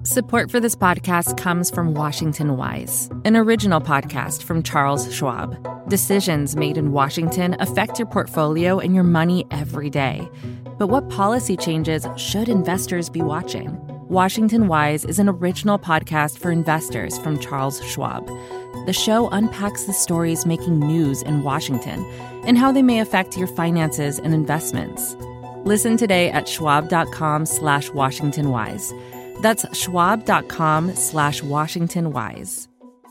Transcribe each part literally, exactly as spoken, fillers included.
Support for this podcast comes from Washington Wise, an original podcast from Charles Schwab. Decisions made in Washington affect your portfolio and your money every day. But what policy changes should investors be watching? Washington Wise is an original podcast for investors from Charles Schwab. The show unpacks the stories making news in Washington and how they may affect your finances and investments. Listen today at schwab.com slash Washington Wise. That's schwab.com slash Washington Wise.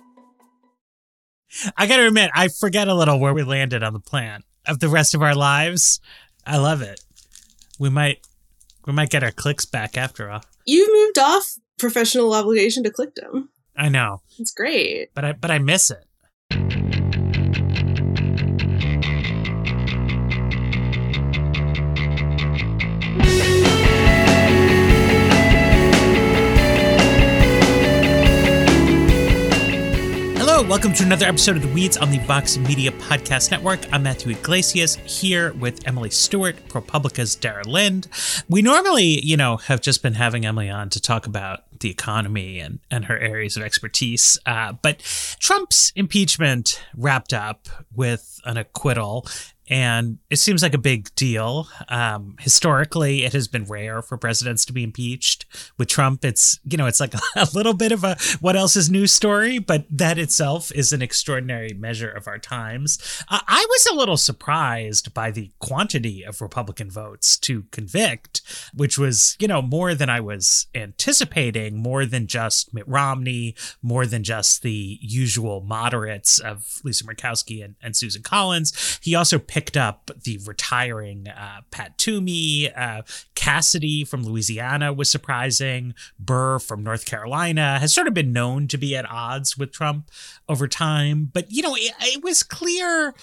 I got to admit, I forget a little where we landed on the plan of the rest of our lives. I love it. We might we might get our clicks back after all. You've moved off professional obligation to Clickdom. I know. It's great. But I but I miss it. Welcome to another episode of The Weeds on the Vox Media Podcast Network. I'm Matthew Iglesias here with Emily Stewart, ProPublica's Dara Lind. We normally, you know, have just been having Emily on to talk about the economy and, and her areas of expertise. Uh, but Trump's impeachment wrapped up with an acquittal, and it seems like a big deal. Um, historically, it has been rare for presidents to be impeached. With Trump, it's, you know, it's like a, a little bit of a what else is news story, but that itself is an extraordinary measure of our times. Uh, I was a little surprised by the quantity of Republican votes to convict, which was, you know, more than I was anticipating, more than just Mitt Romney, more than just the usual moderates of Lisa Murkowski and, and Susan Collins. He also picked up the retiring uh, Pat Toomey. Uh, Cassidy from Louisiana was surprising. Burr from North Carolina has sort of been known to be at odds with Trump over time. But, you know, it, it was clear,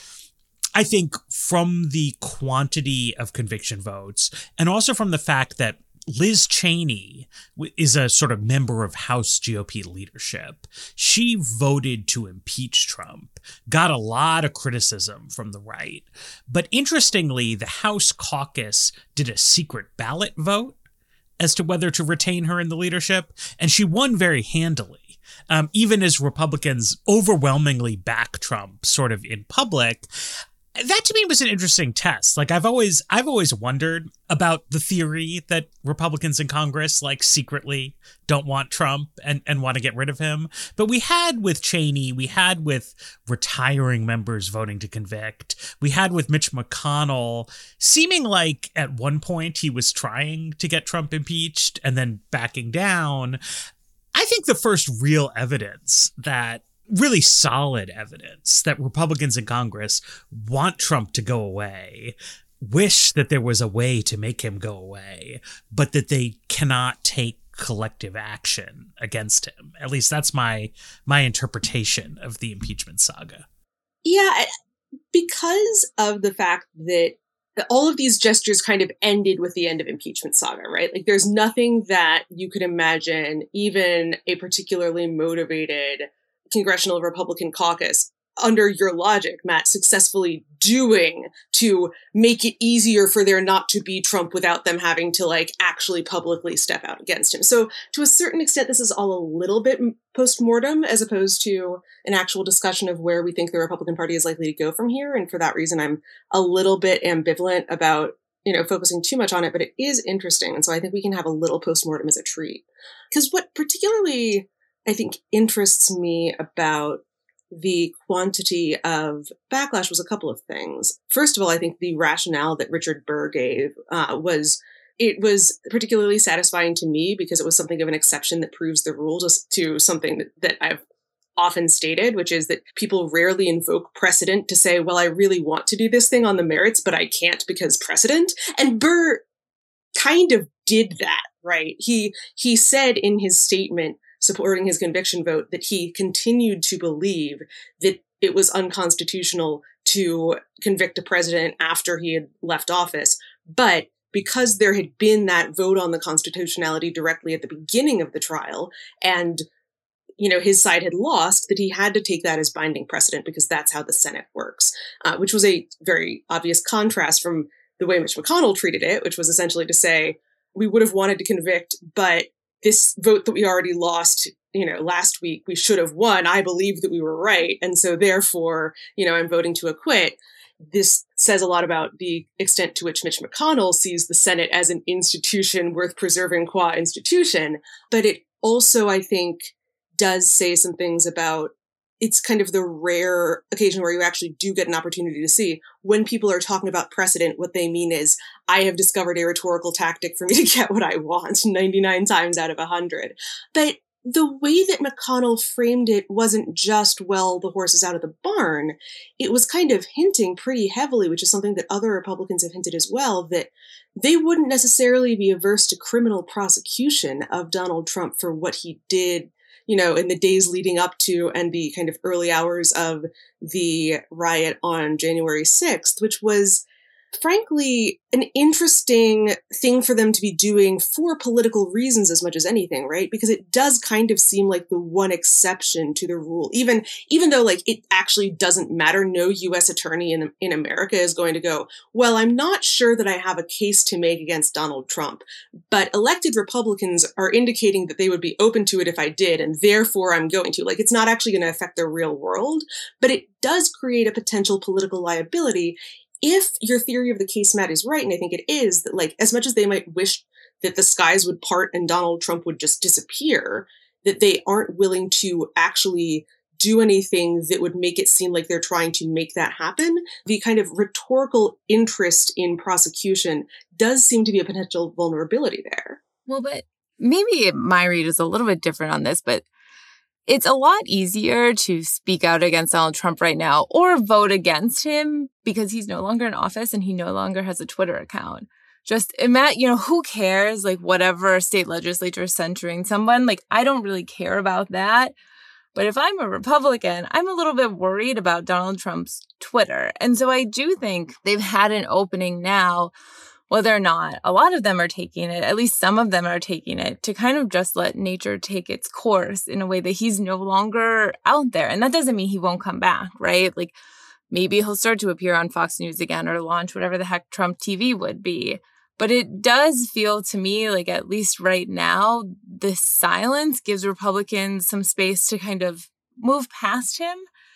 I think, from the quantity of conviction votes and also from the fact that Liz Cheney is a sort of member of House G O P leadership. She voted to impeach Trump, got a lot of criticism from the right. But interestingly, the House caucus did a secret ballot vote as to whether to retain her in the leadership, and she won very handily. Um, even as Republicans overwhelmingly back Trump sort of in public. That to me was an interesting test. Like I've always, I've always wondered about the theory that Republicans in Congress like secretly don't want Trump and, and want to get rid of him. But we had with Cheney, we had with retiring members voting to convict. We had with Mitch McConnell seeming like at one point he was trying to get Trump impeached and then backing down. I think the first real evidence that really solid evidence that Republicans in Congress want Trump to go away, wish that there was a way to make him go away, but that they cannot take collective action against him. At least that's my my interpretation of the impeachment saga. Yeah, because of the fact that all of these gestures kind of ended with the end of impeachment saga, right? Like there's nothing that you could imagine even a particularly motivated Congressional Republican caucus, under your logic, Matt, successfully doing to make it easier for there not to be Trump without them having to like actually publicly step out against him. So to a certain extent, this is all a little bit post-mortem as opposed to an actual discussion of where we think the Republican Party is likely to go from here. And for that reason, I'm a little bit ambivalent about, you know, focusing too much on it, but it is interesting. And so I think we can have a little post-mortem as a treat. Because what particularly I think interests me about the quantity of backlash was a couple of things. First of all, I think the rationale that Richard Burr gave uh, was, it was particularly satisfying to me because it was something of an exception that proves the rule just to something that, that I've often stated, which is that people rarely invoke precedent to say, well, I really want to do this thing on the merits, but I can't because precedent. And Burr kind of did that, right? He he said in his statement supporting his conviction vote that he continued to believe that it was unconstitutional to convict a president after he had left office. But because there had been that vote on the constitutionality directly at the beginning of the trial, and, you know, his side had lost, that he had to take that as binding precedent because that's how the Senate works, uh, which was a very obvious contrast from the way Mitch McConnell treated it, which was essentially to say, we would have wanted to convict, but this vote that we already lost, you know, last week, we should have won. I believe that we were right. And so therefore, you know, I'm voting to acquit. This says a lot about the extent to which Mitch McConnell sees the Senate as an institution worth preserving qua institution. But it also, I think, does say some things about it's kind of the rare occasion where you actually do get an opportunity to see when people are talking about precedent, what they mean is, I have discovered a rhetorical tactic for me to get what I want ninety-nine times out of one hundred. But the way that McConnell framed it wasn't just, well, the horse is out of the barn. It was kind of hinting pretty heavily, which is something that other Republicans have hinted as well, that they wouldn't necessarily be averse to criminal prosecution of Donald Trump for what he did, you know, in the days leading up to and the kind of early hours of the riot on January sixth, which was, frankly, an interesting thing for them to be doing for political reasons as much as anything, right? Because it does kind of seem like the one exception to the rule, even even though like it actually doesn't matter. No U S attorney in, in America is going to go, well, I'm not sure that I have a case to make against Donald Trump, but elected Republicans are indicating that they would be open to it if I did, and therefore I'm going to. Like, it's not actually going to affect their real world, but it does create a potential political liability if your theory of the case, Matt, is right, and I think it is, that like as much as they might wish that the skies would part and Donald Trump would just disappear, that they aren't willing to actually do anything that would make it seem like they're trying to make that happen. The kind of rhetorical interest in prosecution does seem to be a potential vulnerability there. Well, but maybe my read is a little bit different on this, but it's a lot easier to speak out against Donald Trump right now or vote against him because he's no longer in office and he no longer has a Twitter account. Just imagine, you know, who cares? Like, whatever state legislature is censuring someone, like, I don't really care about that. But if I'm a Republican, I'm a little bit worried about Donald Trump's Twitter. And so I do think they've had an opening now, whether or not a lot of them are taking it, at least some of them are taking it, to kind of just let nature take its course in a way that he's no longer out there. And that doesn't mean he won't come back, right? Like, maybe he'll start to appear on Fox News again or launch whatever the heck Trump T V would be. But it does feel to me like, at least right now, the silence gives Republicans some space to kind of move past him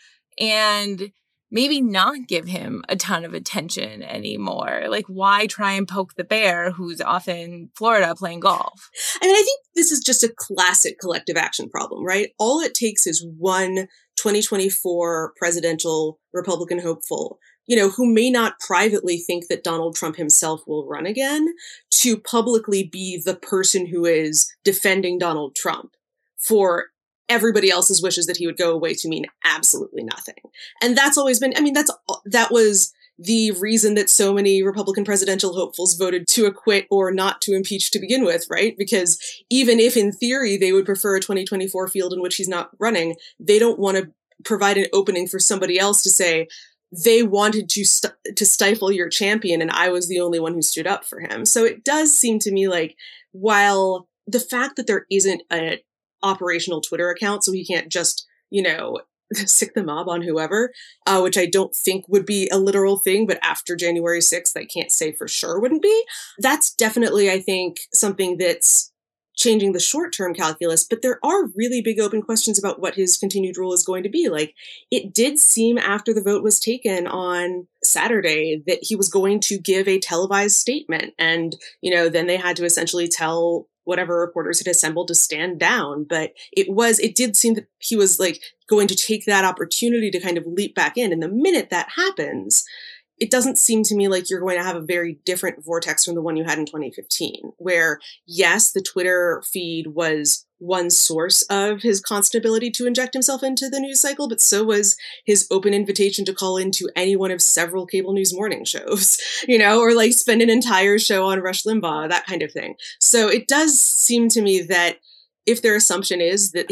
and maybe not give him a ton of attention anymore. Like, why try and poke the bear who's off in Florida playing golf? I mean, I think this is just a classic collective action problem, right? All it takes is one twenty twenty-four presidential Republican hopeful, you know, who may not privately think that Donald Trump himself will run again, to publicly be the person who is defending Donald Trump for everybody else's wishes that he would go away to mean absolutely nothing. And that's always been, I mean, that's, that was the reason that so many Republican presidential hopefuls voted to acquit or not to impeach to begin with, right? Because even if in theory they would prefer a twenty twenty-four field in which he's not running, they don't want to provide an opening for somebody else to say, they wanted to st- to stifle your champion and I was the only one who stood up for him. So it does seem to me like, while the fact that there isn't a operational Twitter account, so he can't just, you know, sick the mob on whoever, uh, which I don't think would be a literal thing, but after January sixth, I can't say for sure wouldn't be. That's definitely, I think, something that's changing the short-term calculus, but there are really big open questions about what his continued role is going to be. Like, it did seem after the vote was taken on Saturday that he was going to give a televised statement. And, you know, then they had to essentially tell whatever reporters had assembled to stand down. But it was, it did seem that he was like going to take that opportunity to kind of leap back in. And the minute that happens, it doesn't seem to me like you're going to have a very different vortex from the one you had in twenty fifteen, where, yes, the Twitter feed was one source of his constant ability to inject himself into the news cycle, but so was his open invitation to call into any one of several cable news morning shows, you know, or like spend an entire show on Rush Limbaugh, that kind of thing. So it does seem to me that if their assumption is that he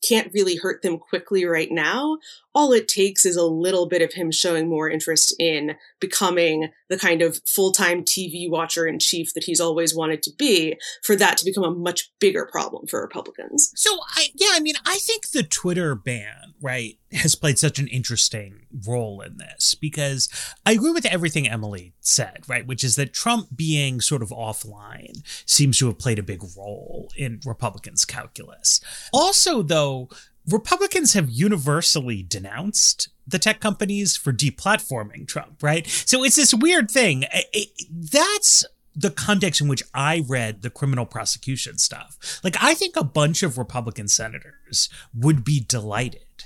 can't really hurt them quickly right now. All it takes is a little bit of him showing more interest in becoming the kind of full-time T V watcher in chief that he's always wanted to be, for that to become a much bigger problem for Republicans. So, I, yeah, I mean, I think the Twitter ban, right, has played such an interesting role in this, because I agree with everything Emily said, right, which is that Trump being sort of offline seems to have played a big role in Republicans' calculus. Also, though, Republicans have universally denounced the tech companies for deplatforming Trump, right? So it's this weird thing. It, it, that's the context in which I read the criminal prosecution stuff. Like, I think a bunch of Republican senators would be delighted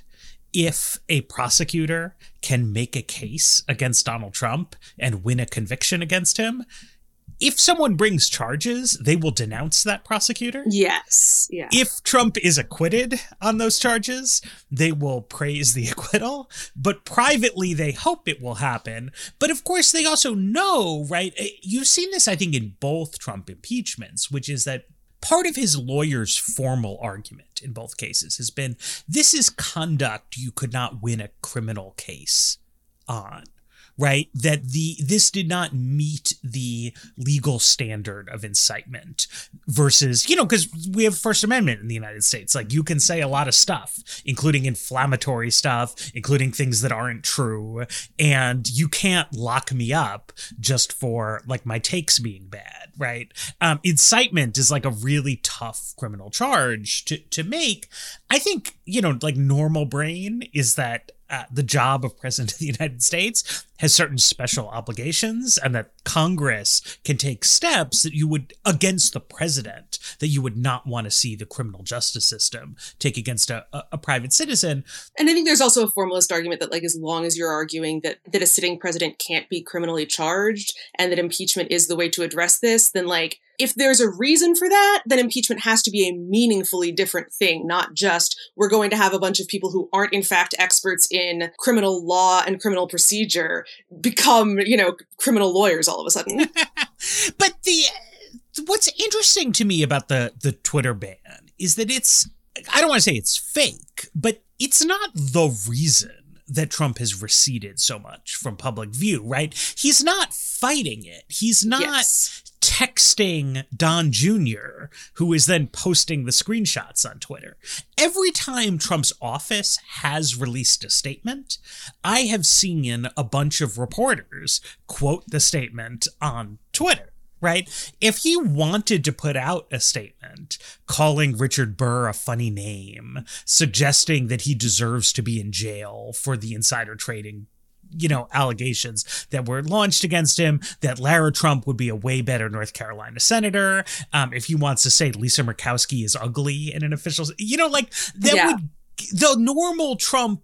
if a prosecutor can make a case against Donald Trump and win a conviction against him. If someone brings charges, they will denounce that prosecutor. Yes. Yeah. If Trump is acquitted on those charges, they will praise the acquittal. But privately, they hope it will happen. But of course, they also know, right? You've seen this, I think, in both Trump impeachments, which is that part of his lawyer's formal argument in both cases has been, this is conduct you could not win a criminal case on. Right, that the this did not meet the legal standard of incitement versus, you know, because we have First Amendment in the United States. Like, you can say a lot of stuff, including inflammatory stuff, including things that aren't true. And you can't lock me up just for, like, my takes being bad. Right. Um, incitement is like a really tough criminal charge to, to make. I think, you know, like, normal brain is that Uh, the job of president of the United States has certain special obligations, and that Congress can take steps that you would, against the president, that you would not want to see the criminal justice system take against a, a, a private citizen. And I think there's also a formalist argument that, like, as long as you're arguing that, that a sitting president can't be criminally charged and that impeachment is the way to address this, then, like, if there's a reason for that, then impeachment has to be a meaningfully different thing, not just we're going to have a bunch of people who aren't in fact experts in criminal law and criminal procedure become, you know, criminal lawyers all of a sudden. But the what's interesting to me about the the Twitter ban is that it's, I don't want to say it's fake, but it's not the reason that Trump has receded so much from public view, right? He's not fighting it. He's not yes. texting Don Junior, who is then posting the screenshots on Twitter. Every time Trump's office has released a statement, I have seen a bunch of reporters quote the statement on Twitter. Right? If he wanted to put out a statement calling Richard Burr a funny name, suggesting that he deserves to be in jail for the insider trading, you know, allegations that were launched against him, that Lara Trump would be a way better North Carolina senator. Um, if he wants to say Lisa Murkowski is ugly in an official, you know, like that yeah. would, the normal Trump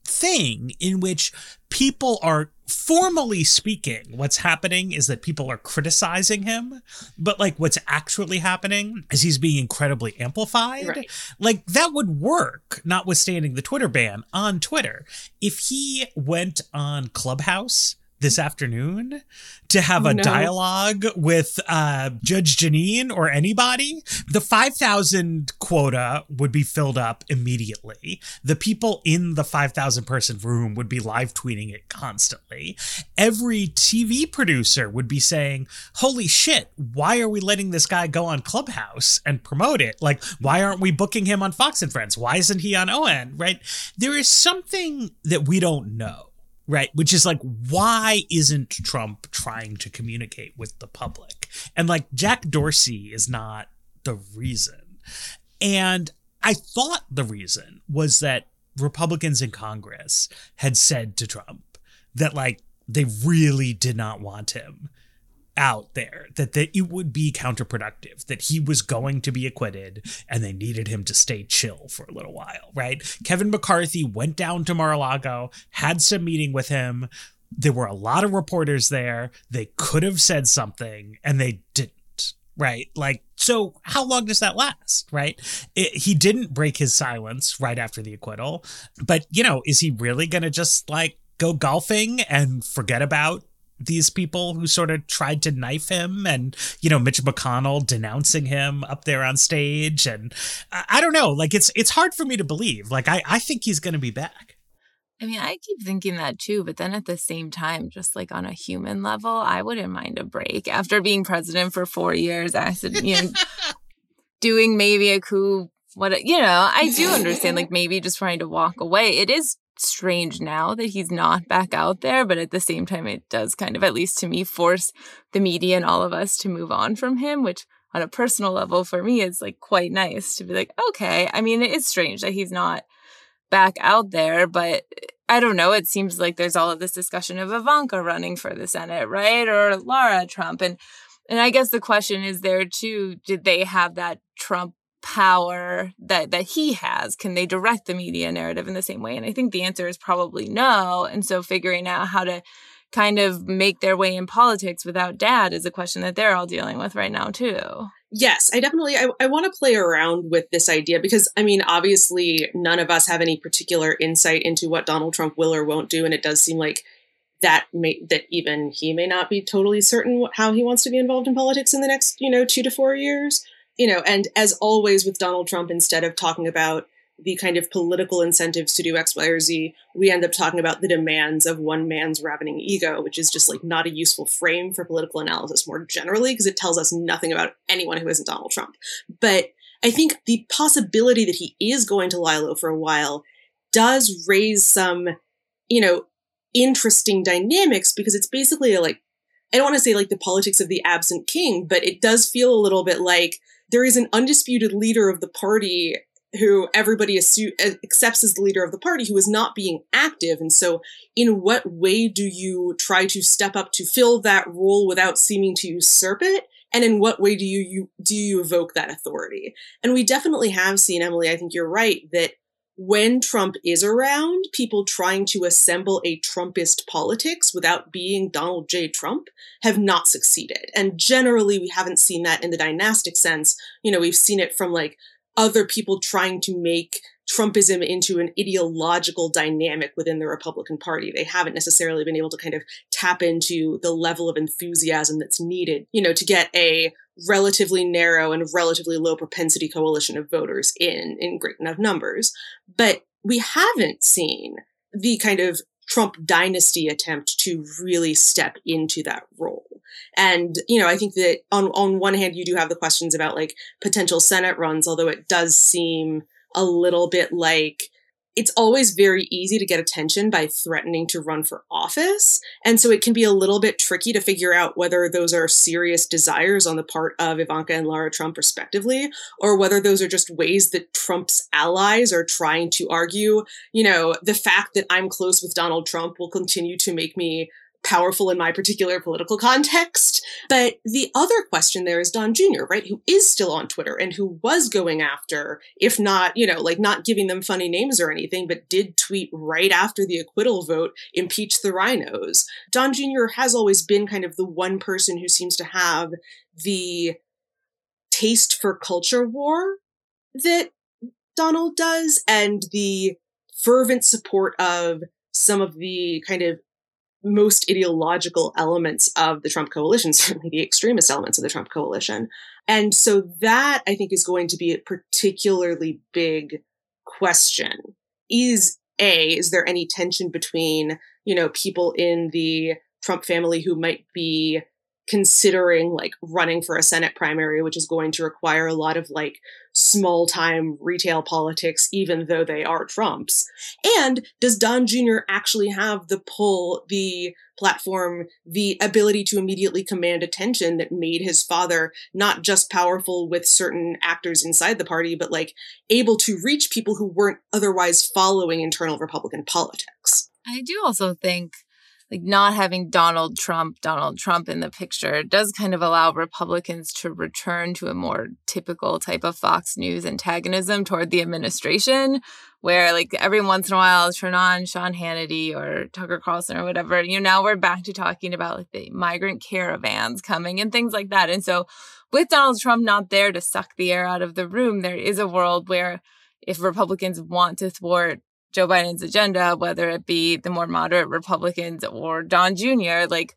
thing in which people are, formally speaking, what's happening is that people are criticizing him, but like what's actually happening is he's being incredibly amplified. Right. Like, that would work, notwithstanding the Twitter ban, on Twitter. If he went on Clubhouse this afternoon to have a no. dialogue with uh, Judge Jeanine or anybody, the five thousand quota would be filled up immediately. The people in the five thousand person room would be live tweeting it constantly. Every T V producer would be saying, holy shit, why are we letting this guy go on Clubhouse and promote it? Like, why aren't we booking him on Fox and Friends? Why isn't he on O N, right? There is something that we don't know. Right, which is like, why isn't Trump trying to communicate with the public? And like, Jack Dorsey is not the reason. And I thought the reason was that Republicans in Congress had said to Trump that, like, they really did not want him out there, that, that it would be counterproductive, that he was going to be acquitted and they needed him to stay chill for a little while, right? Kevin McCarthy went down to Mar-a-Lago, had some meeting with him. There were a lot of reporters there. They could have said something and they didn't, right? Like, so how long does that last, right? It, he didn't break his silence right after the acquittal, but, you know, is he really going to just like go golfing and forget about these people who sort of tried to knife him, and, you know, Mitch McConnell denouncing him up there on stage. And I, I don't know, like, it's it's hard for me to believe. Like, I, I think he's going to be back. I mean, I keep thinking that too, but then at the same time, just like on a human level, I wouldn't mind a break. After being president for four years, I said, you know, doing maybe a coup, what, you know, I do understand, like, maybe just trying to walk away. It is strange now that he's not back out there, but at the same time, it does kind of, at least to me, force the media and all of us to move on from him, which on a personal level for me is like quite nice to be like, okay. I mean, it is strange that he's not back out there, but I don't know. It seems like there's all of this discussion of Ivanka running for the Senate, right? Or Lara Trump. And and I guess the question is there too, did they have that Trump power that that he has? Can they direct the media narrative in the same way? And I think the answer is probably no. And so figuring out how to kind of make their way in politics without dad is a question that they're all dealing with right now too. Yes, I definitely, I, I want to play around with this idea because, I mean, obviously none of us have any particular insight into what Donald Trump will or won't do. And it does seem like that may, that even he may not be totally certain what, how he wants to be involved in politics in the next, you know, two to four years. You know, and as always with Donald Trump, instead of talking about the kind of political incentives to do X, Y, or Z, we end up talking about the demands of one man's ravening ego, which is just like not a useful frame for political analysis more generally, because it tells us nothing about anyone who isn't Donald Trump. But I think the possibility that he is going to lie low for a while does raise some, you know, interesting dynamics, because it's basically like, I don't want to say like the politics of the absent king, but it does feel a little bit like there is an undisputed leader of the party who everybody assume, accepts as the leader of the party, who is not being active. And so in what way do you try to step up to fill that role without seeming to usurp it? And in what way do you, you do you evoke that authority? And we definitely have seen, Emily, I think you're right, that when Trump is around, people trying to assemble a Trumpist politics without being Donald J. Trump have not succeeded. And generally, we haven't seen that in the dynastic sense. You know, we've seen it from like other people trying to make Trumpism into an ideological dynamic within the Republican Party. They haven't necessarily been able to kind of tap into the level of enthusiasm that's needed, you know, to get a relatively narrow and relatively low propensity coalition of voters in, in great enough numbers. But we haven't seen the kind of Trump dynasty attempt to really step into that role. And, you know, I think that on, on one hand, you do have the questions about like potential Senate runs, although it does seem a little bit like it's always very easy to get attention by threatening to run for office. And so it can be a little bit tricky to figure out whether those are serious desires on the part of Ivanka and Lara Trump, respectively, or whether those are just ways that Trump's allies are trying to argue, you know, the fact that I'm close with Donald Trump will continue to make me powerful in my particular political context. But the other question there is Don Junior, right, who is still on Twitter and who was going after, if not, you know, like not giving them funny names or anything, but did tweet right after the acquittal vote, impeach the rhinos. Don Junior has always been kind of the one person who seems to have the taste for culture war that Donald does, and the fervent support of some of the kind of most ideological elements of the Trump coalition, certainly the extremist elements of the Trump coalition. And so that, I think, is going to be a particularly big question. Is A, is there any tension between, you know, people in the Trump family who might be considering like running for a Senate primary, which is going to require a lot of like small time retail politics, even though they are Trump's? And does Don Junior actually have the pull, the platform, the ability to immediately command attention that made his father not just powerful with certain actors inside the party, but like able to reach people who weren't otherwise following internal Republican politics? I do also think like not having Donald Trump, Donald Trump in the picture does kind of allow Republicans to return to a more typical type of Fox News antagonism toward the administration, where like every once in a while I'll turn on Sean Hannity or Tucker Carlson or whatever. You know, now we're back to talking about like the migrant caravans coming and things like that. And so with Donald Trump not there to suck the air out of the room, there is a world where if Republicans want to thwart Joe Biden's agenda, whether it be the more moderate Republicans or Don Junior, like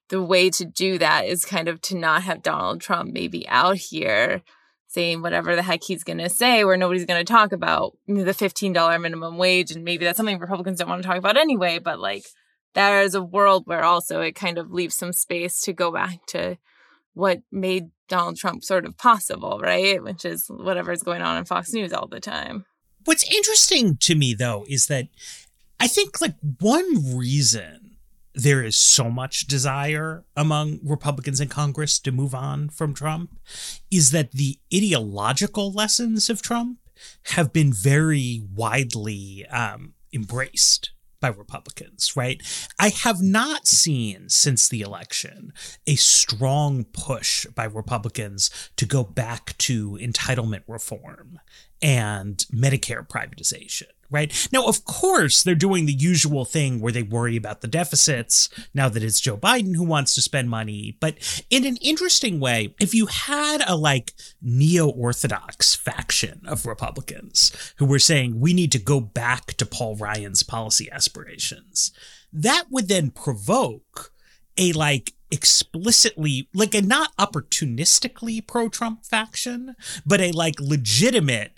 the way to do that is kind of to not have Donald Trump maybe out here saying whatever the heck he's going to say, where nobody's going to talk about, you know, the fifteen dollars minimum wage. And maybe that's something Republicans don't want to talk about anyway. But like, there is a world where also it kind of leaves some space to go back to what made Donald Trump sort of possible, right? Which is whatever's going on in Fox News all the time. What's interesting to me, though, is that I think like one reason there is so much desire among Republicans in Congress to move on from Trump is that the ideological lessons of Trump have been very widely um, embraced by Republicans, right? I have not seen since the election a strong push by Republicans to go back to entitlement reform and Medicare privatization, right? Now, of course, they're doing the usual thing where they worry about the deficits now that it's Joe Biden who wants to spend money. But in an interesting way, if you had a like neo-orthodox faction of Republicans who were saying we need to go back to Paul Ryan's policy aspirations, that would then provoke a like explicitly, like a not opportunistically pro-Trump faction, but a like legitimate,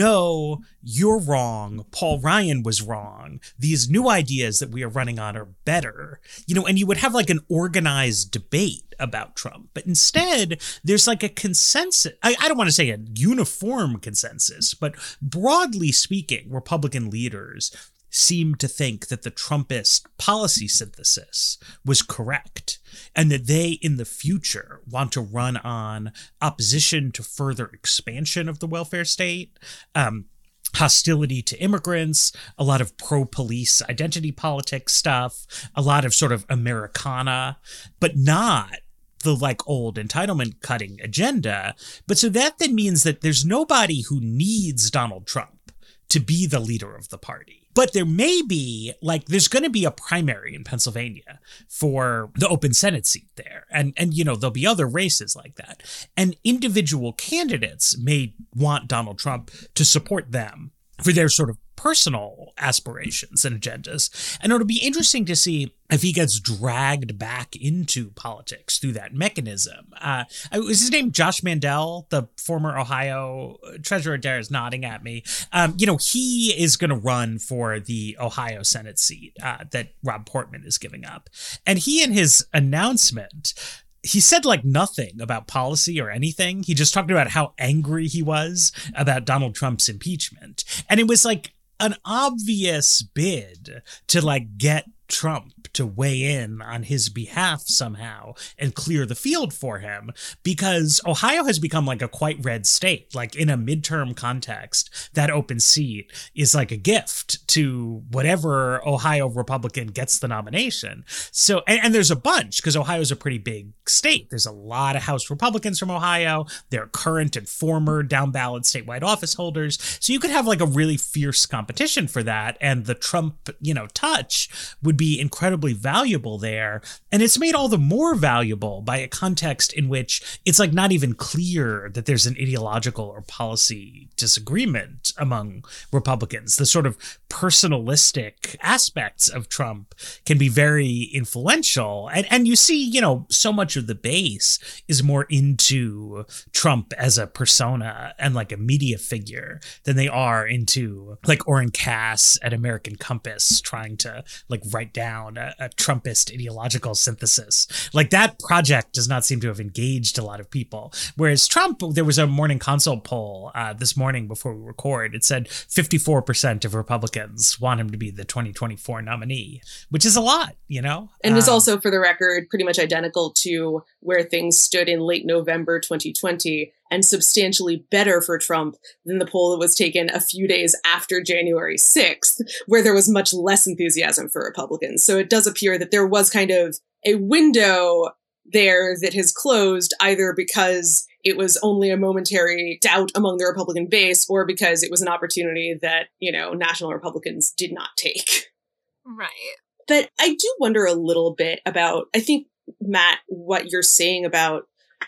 no, you're wrong, Paul Ryan was wrong, these new ideas that we are running on are better, you know, and you would have like an organized debate about Trump. But instead, there's like a consensus, I, I don't want to say a uniform consensus, but broadly speaking, Republican leaders seem to think that the Trumpist policy synthesis was correct and that they in the future want to run on opposition to further expansion of the welfare state, um, hostility to immigrants, a lot of pro-police identity politics stuff, a lot of sort of Americana, but not the like old entitlement cutting agenda. But so that then means that there's nobody who needs Donald Trump to be the leader of the party. But there may be, like, there's going to be a primary in Pennsylvania for the open Senate seat there. And, and you know, there'll be other races like that. And individual candidates may want Donald Trump to support them for their sort of personal aspirations and agendas. And it'll be interesting to see if he gets dragged back into politics through that mechanism. Uh, was his name Josh Mandel, the former Ohio treasurer? Dara's nodding at me. Um, you know, he is going to run for the Ohio Senate seat uh, that Rob Portman is giving up. And he, in his announcement, he said like nothing about policy or anything. He just talked about how angry he was about Donald Trump's impeachment. And it was like an obvious bid to like get Trump to weigh in on his behalf somehow and clear the field for him, because Ohio has become like a quite red state. Like in a midterm context, that open seat is like a gift to whatever Ohio Republican gets the nomination. So, and, and there's a bunch, because Ohio is a pretty big state. There's a lot of House Republicans from Ohio. They're current and former down ballot statewide office holders. So you could have like a really fierce competition for that. And the Trump, you know, touch would be incredibly valuable there. And it's made all the more valuable by a context in which it's like not even clear that there's an ideological or policy disagreement among Republicans. The sort of personalistic aspects of Trump can be very influential. And, and you see, you know, so much of the base is more into Trump as a persona and like a media figure than they are into like Orrin Cass at American Compass trying to like write down a, a Trumpist ideological synthesis. Like that project does not seem to have engaged a lot of people. Whereas Trump, there was a Morning Consult poll uh, this morning before we record. It said fifty-four percent of Republicans want him to be the twenty twenty-four nominee, which is a lot, you know? And um, is also, for the record, pretty much identical to where things stood in late November twenty twenty, and substantially better for Trump than the poll that was taken a few days after January sixth, where there was much less enthusiasm for Republicans. So it does appear that there was kind of a window there that has closed, either because it was only a momentary doubt among the Republican base or because it was an opportunity that, you know, national Republicans did not take. Right. But I do wonder a little bit about, I think, Matt, what you're saying about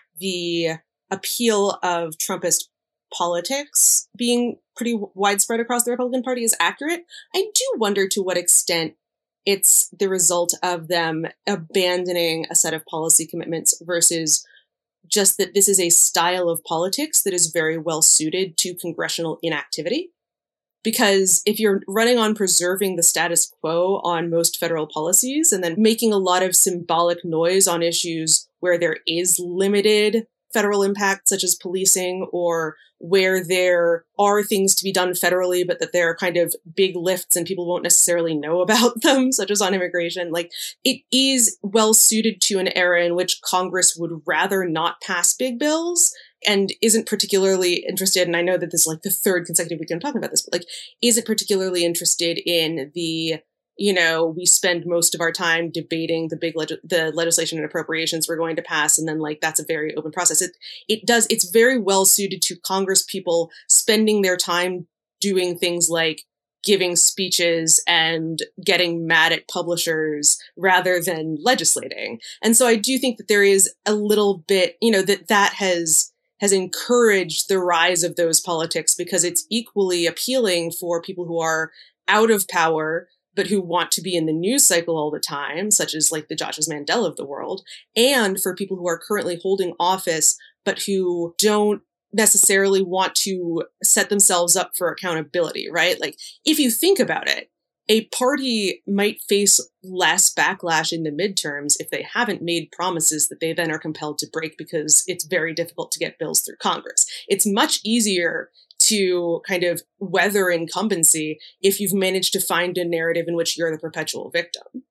the appeal of Trumpist politics being pretty widespread across the Republican Party is accurate. I do wonder to what extent it's the result of them abandoning a set of policy commitments versus just that this is a style of politics that is very well suited to congressional inactivity. Because if you're running on preserving the status quo on most federal policies and then making a lot of symbolic noise on issues where there is limited federal impact, such as policing, or where there are things to be done federally, but that there are kind of big lifts and people won't necessarily know about them, such as on immigration, like it is well suited to an era in which Congress would rather not pass big bills and isn't particularly interested, and I know that this is like the third consecutive week I'm talking about this, but like isn't particularly interested in the, you know, we spend most of our time debating the big leg- the legislation and appropriations we're going to pass, and then like that's a very open process. It it does it's very well suited to Congress people spending their time doing things like giving speeches and getting mad at publishers rather than legislating. And so I do think that there is a little bit, you know, that that has has encouraged the rise of those politics because it's equally appealing for people who are out of power, but who want to be in the news cycle all the time, such as like the Joshua Mandel of the world, and for people who are currently holding office, but who don't necessarily want to set themselves up for accountability, right? Like, if you think about it, a party might face less backlash in the midterms if they haven't made promises that they then are compelled to break because it's very difficult to get bills through Congress. It's much easier to kind of weather incumbency if you've managed to find a narrative in which you're the perpetual victim.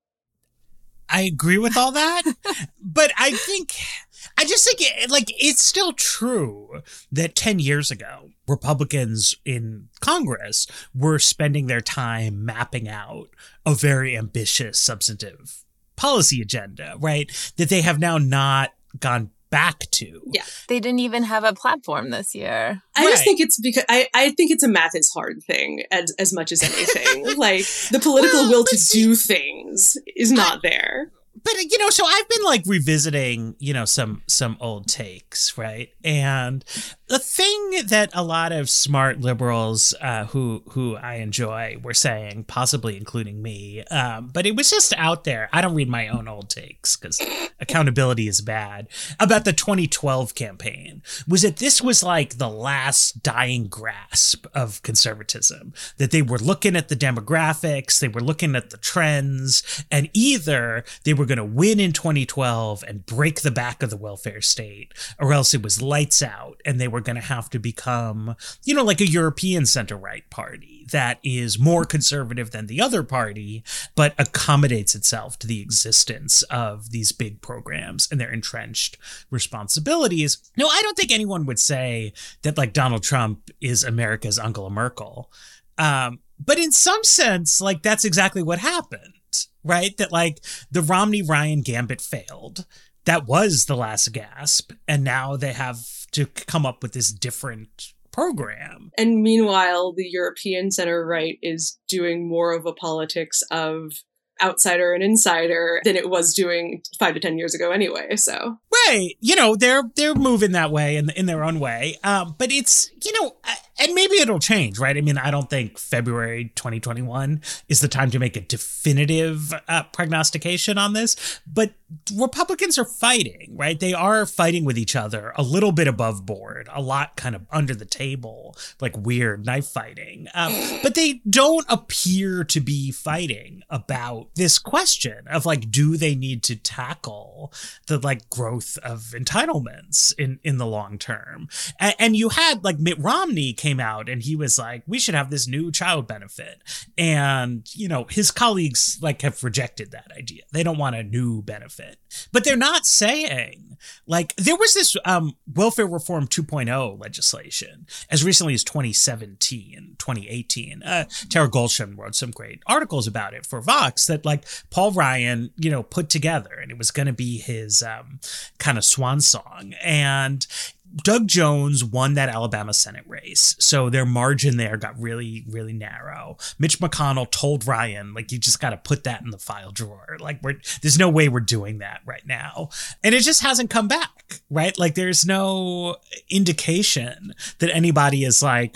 I agree with all that, but I think, I just think, it, like, it's still true that ten years ago, Republicans in Congress were spending their time mapping out a very ambitious, substantive policy agenda, right? That they have now not gone back to. Yeah. They didn't even have a platform this year. I Right. just think it's because I, I think it's a math is hard thing as as much as anything. Like the political Well, will but to see- do things is not there. But, you know, so I've been like revisiting, you know, some some old takes, right? And the thing that a lot of smart liberals uh, who who I enjoy were saying, possibly including me, um, but it was just out there. I don't read my own old takes because accountability is bad. About the twenty twelve campaign was that this was like the last dying grasp of conservatism, that they were looking at the demographics, they were looking at the trends, and either they were going to win in twenty twelve and break the back of the welfare state, or else it was lights out and they were going to have to become, you know, like a European center-right party that is more conservative than the other party, but accommodates itself to the existence of these big programs and their entrenched responsibilities. No, I don't think anyone would say that like Donald Trump is America's Angela Merkel. Um, but in some sense, like that's exactly what happened. Right? That like the Romney-Ryan gambit failed. That was the last gasp. And now they have to come up with this different program. And meanwhile, the European center right is doing more of a politics of outsider and insider than it was doing five to ten years ago anyway. So Right. You know, they're they're moving that way in, in their own way. Um, but it's, you know, and maybe it'll change, right? I mean, I don't think February twenty twenty-one is the time to make a definitive uh, prognostication on this. But Republicans are fighting, right? They are fighting with each other a little bit above board, a lot kind of under the table, like weird knife fighting. Um, but they don't appear to be fighting about this question of like, do they need to tackle the like growth of entitlements in, in the long term? And, and you had like Mitt Romney came out and he was like, we should have this new child benefit. And, you know, his colleagues like have rejected that idea. They don't want a new benefit. But they're not saying, like, there was this um, welfare reform two point oh legislation as recently as twenty seventeen, twenty eighteen. Uh, Tara Goldschirm wrote some great articles about it for Vox that, like, Paul Ryan, you know, put together, and it was going to be his um, kind of swan song. And Doug Jones won that Alabama Senate race, so their margin there got really, really narrow. Mitch McConnell told Ryan, like, you just got to put that in the file drawer. Like, we're there's no way we're doing that right now. And it just hasn't come back, right? Like, there's no indication that anybody is like,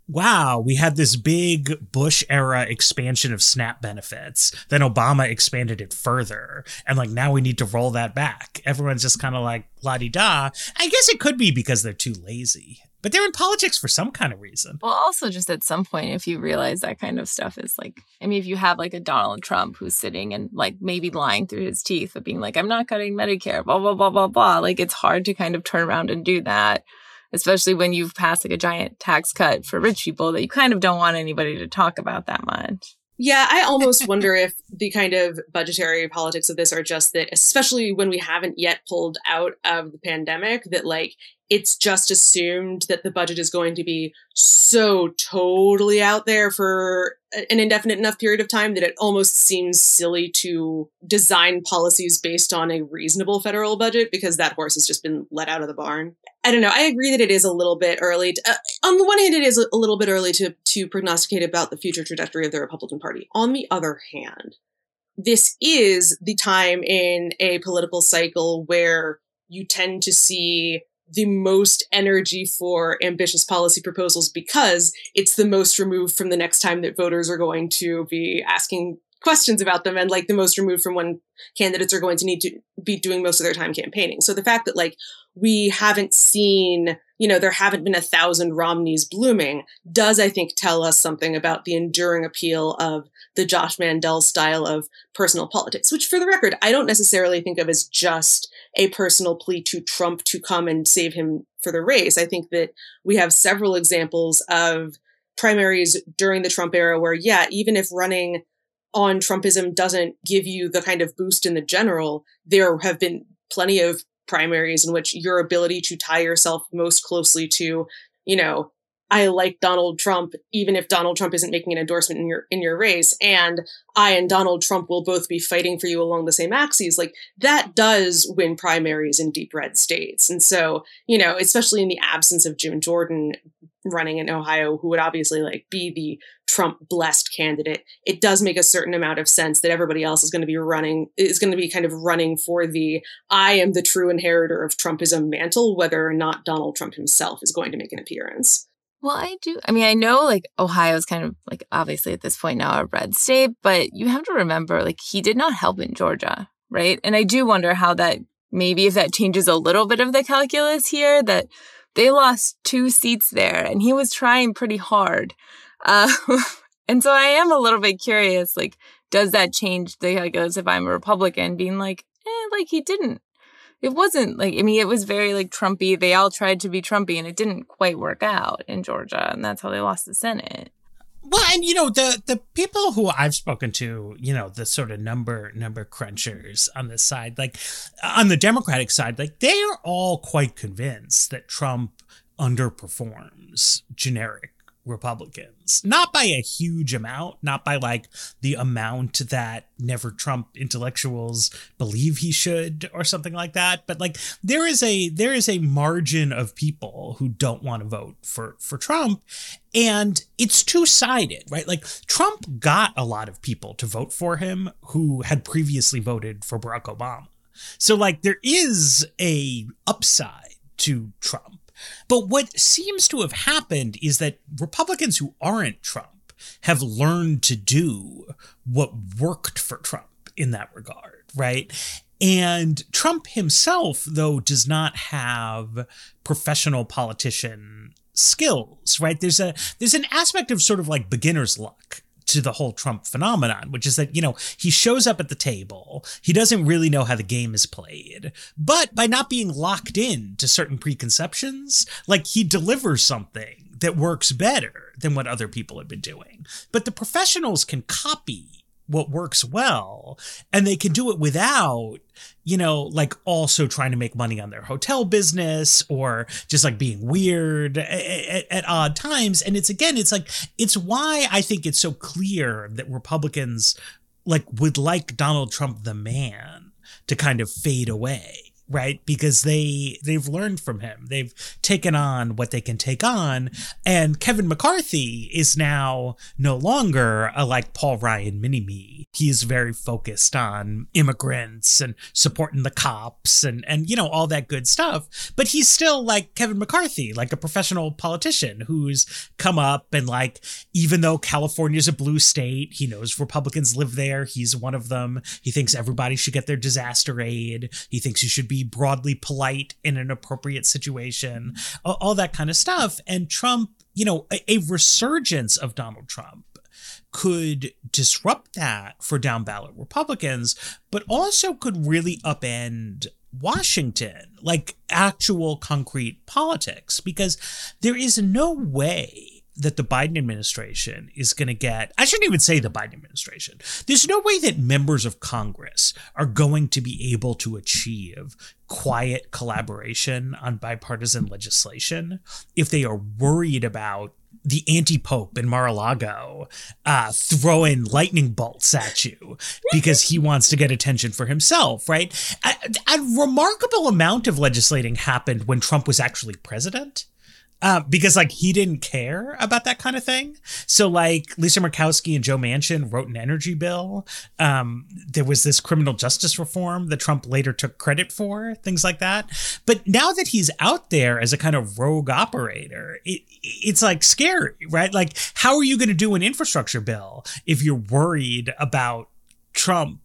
wow, we had this big Bush era expansion of SNAP benefits. Then Obama expanded it further. And like, now we need to roll that back. Everyone's just kind of like la-di-da. I guess it could be because they're too lazy. But they're in politics for some kind of reason. Well, also just at some point, if you realize that kind of stuff is like, I mean, if you have like a Donald Trump who's sitting and like maybe lying through his teeth but being like, I'm not cutting Medicare, blah, blah, blah, blah, blah. Like, it's hard to kind of turn around and do that, especially when you've passed like a giant tax cut for rich people that you kind of don't want anybody to talk about that much. Yeah, I almost wonder if the kind of budgetary politics of this are just that, especially when we haven't yet pulled out of the pandemic, that like it's just assumed that the budget is going to be so totally out there for an indefinite enough period of time that it almost seems silly to design policies based on a reasonable federal budget because that horse has just been let out of the barn. I don't know. I agree that it is a little bit early. To, uh, on the one hand, it is a little bit early to, to prognosticate about the future trajectory of the Republican Party. On the other hand, this is the time in a political cycle where you tend to see the most energy for ambitious policy proposals because it's the most removed from the next time that voters are going to be asking questions about them and like the most removed from when candidates are going to need to be doing most of their time campaigning. So the fact that like we haven't seen, you know, there haven't been a thousand Romneys blooming does, I think, tell us something about the enduring appeal of the Josh Mandel style of personal politics, which for the record, I don't necessarily think of as just a personal plea to Trump to come and save him for the race. I think that we have several examples of primaries during the Trump era where, yeah, even if running on Trumpism doesn't give you the kind of boost in the general, there have been plenty of primaries in which your ability to tie yourself most closely to, you know, I like Donald Trump, even if Donald Trump isn't making an endorsement in your in your race, and I and Donald Trump will both be fighting for you along the same axes, like that does win primaries in deep red states. And so, you know, especially in the absence of Jim Jordan running in Ohio, who would obviously like be the Trump blessed candidate, it does make a certain amount of sense that everybody else is going to be running, is going to be kind of running for the I am the true inheritor of Trumpism mantle, whether or not Donald Trump himself is going to make an appearance. Well, I do. I mean, I know like Ohio is kind of like obviously at this point now a red state, but you have to remember like he did not help in Georgia, right? And I do wonder how that maybe if that changes a little bit of the calculus here, that they lost two seats there and he was trying pretty hard. Uh, and so I am a little bit curious, like, does that change the calculus if I'm a Republican being like, eh, like he didn't. It wasn't like, I mean, it was very like Trumpy. They all tried to be Trumpy and it didn't quite work out in Georgia. And that's how they lost the Senate. Well, and, you know, the the people who I've spoken to, you know, the sort of number number crunchers on this side, like on the Democratic side, like they are all quite convinced that Trump underperforms generic Republicans, not by a huge amount, not by like the amount that never Trump intellectuals believe he should or something like that. But like there is a there is a margin of people who don't want to vote for for Trump. And it's two-sided, right? Like Trump got a lot of people to vote for him who had previously voted for Barack Obama. So like there is a upside to Trump. But what seems to have happened is that Republicans who aren't Trump have learned to do what worked for Trump in that regard, right? And Trump himself, though, does not have professional politician skills, right? There's a there's an aspect of sort of like beginner's luck to the whole Trump phenomenon, which is that, you know, he shows up at the table. He doesn't really know how the game is played, but by not being locked in to certain preconceptions, like he delivers something that works better than what other people have been doing. But the professionals can copy what works well, and they can do it without, you know, like also trying to make money on their hotel business or just like being weird at, at, at odd times. And it's, again, it's like, it's why I think it's so clear that Republicans like would like Donald Trump, the man, to kind of fade away, right? Because they, they've learned from him. They've taken on what they can take on. And Kevin McCarthy is now no longer a like Paul Ryan mini-me. He's very focused on immigrants and supporting the cops and, and, you know, all that good stuff. But he's still like Kevin McCarthy, like a professional politician who's come up and like, even though California's a blue state, he knows Republicans live there. He's one of them. He thinks everybody should get their disaster aid. He thinks you should be broadly polite in an appropriate situation, all, all that kind of stuff. And Trump, you know, a, a resurgence of Donald Trump could disrupt that for down ballot Republicans, but also could really upend Washington, like actual concrete politics, because there is no way that the Biden administration is going to get, I shouldn't even say the Biden administration. There's no way that members of Congress are going to be able to achieve quiet collaboration on bipartisan legislation if they are worried about the anti-pope in Mar-a-Lago uh, throwing lightning bolts at you because he wants to get attention for himself, right? A, a remarkable amount of legislating happened when Trump was actually president. Uh, because like he didn't care about that kind of thing. So like Lisa Murkowski and Joe Manchin wrote an energy bill. Um, there was this criminal justice reform that Trump later took credit for, things like that. But now that he's out there as a kind of rogue operator, it, it's like scary, right? Like, how are you going to do an infrastructure bill if you're worried about Trump